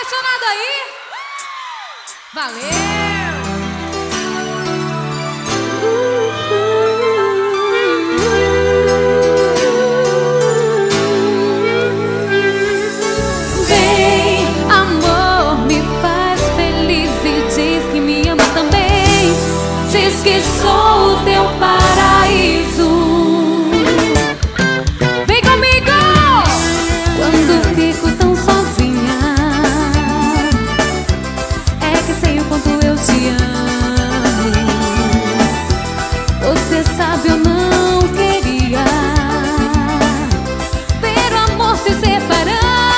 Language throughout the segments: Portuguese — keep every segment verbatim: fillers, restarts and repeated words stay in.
apaixonado aí? Valeu! Diz que sou o teu paraíso. Vem comigo! Quando fico tão sozinha, é que sei o quanto eu te amo. Você sabe, eu não queria ver o amor se separando.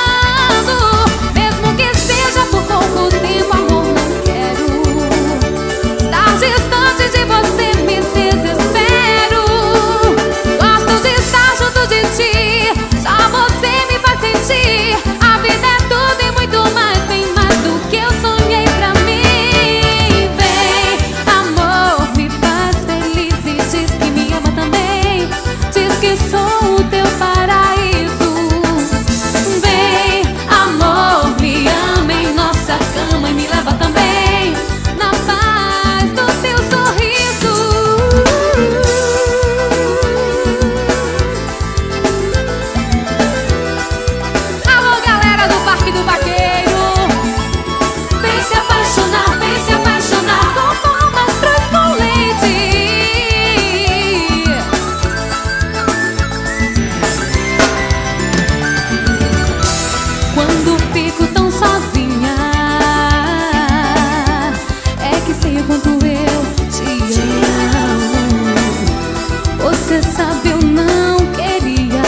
Mesmo que seja por pouco tempo, amor, não quero estar distante de você, me desespero. Gosto de estar junto de ti, só você me faz sentir. A vida é tudo e muito mais, bem mais do que eu sonhei pra mim. Vem, amor, me faz feliz e diz que me ama também. Diz que sou o teu paraíso. Vem, amor, me ama em nossa cama e me leva também na paz do teu sorriso. Alô, galera do Parque do Vaqueiro! Vem se apaixonar, vem se apaixonar com formas três com leite. Quando fico tão sozinha, é que sei o quanto eu te amo. Você sabe, eu não queria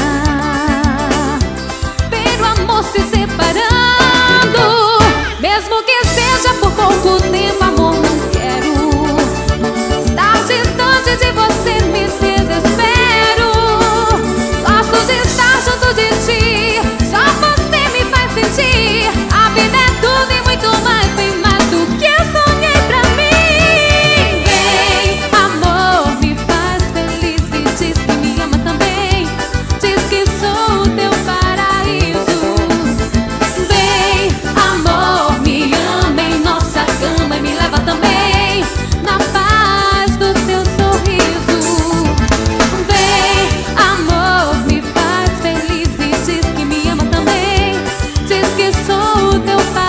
ver o amor se separando. Mesmo que seja por pouco tempo, amor, não quero estar distante de você, me desespero. Gosto de estar junto de ti, só você me faz sentir. A vida é tudo e muito mais, bem mais do que eu sonhei pra mim. Vem, amor, me faz feliz e diz que me ama também. Diz que sou o teu paraíso. Vem, amor, me ama em nossa cama e me leva também na paz do teu sorriso. Vem, amor, me faz feliz e diz que me ama também. Diz que sou o teu paraíso.